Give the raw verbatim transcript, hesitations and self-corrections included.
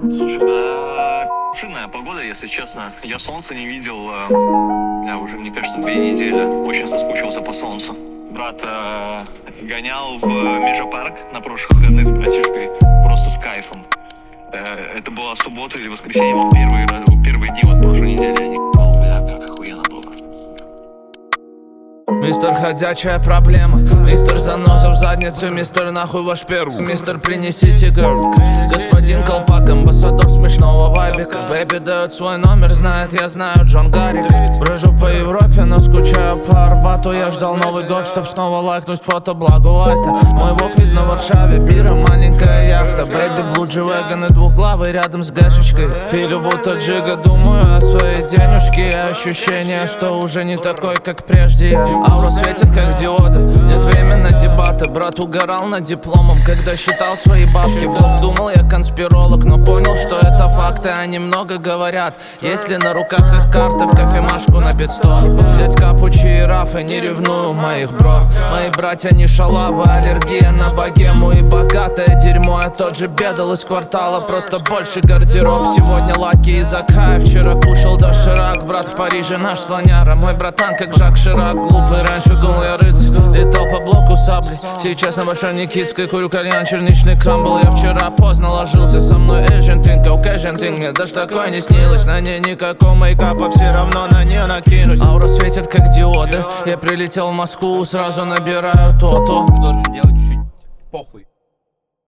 Слушай, да, пшенная погода, если честно. Я солнца не видел, я уже, мне кажется, две недели. Очень соскучился по солнцу. Брат э, гонял в Межапарк на прошлых выходных с братишкой, просто с кайфом. Э, это была суббота или воскресенье, вот первые, первые дни вот прошлой недели. Я не ебал, бля, как охуенно было. Мистер ходячая проблема, мистер заноза в заднице, мистер нахуй ваш первый, мистер принесите girl. Господин колпак, амбассадор смешного вайбика. Бэйби дает свой номер, знает, я знаю, Джон Гарри. Брожу по Европе, но скучаю по Арбату. Я ждал Новый год, чтоб снова лайкнуть фото Благо Вайта. Мой вок видно в Варшаве, бира, маленькая яхта. Бэйби, блу, джи-вэгон и двухглавый рядом с гэшечкой. Филю будто джига, думаю о своей денежке. И ощущение, что уже не такой, как прежде я. Аура светит, как диоды, нет времени на дебаты. Брат угорал над дипломом, когда считал свои бабки. Блок думал, я конспиролог, но понял, что это факты, они много говорят. Если на руках их карты, в кофемашку на пятьсот взять капучи и рафы, не ревную моих бро. Мои братья не шалавы, аллергия на богему и богатое дерьмо. Я тот же бедал из квартала, просто больше гардероб. Сегодня лаки из Акая, вчера кушал доширак. Брат в Париже наш слоняра, мой братан как Жак Ширак. Глупый раньше думал я рыцарь, летал по блоку саблей. Сейчас на Большой Никитской курю кальян, черничный крамбл. Я вчера поздно ложился, со мной Asian thing, Caucasian thing. Мне даже такое не снилось, на ней никакого мейкапа, все равно на нее накинусь. Аура светит как диоды, я прилетел в Москву, сразу набираю то-то. Должен делать чуть-чуть похуй.